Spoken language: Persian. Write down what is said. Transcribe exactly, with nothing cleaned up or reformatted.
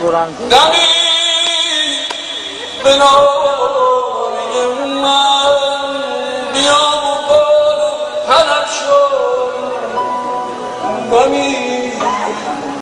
قرآن دمی به نامی من بیا و بار طلب شد دمی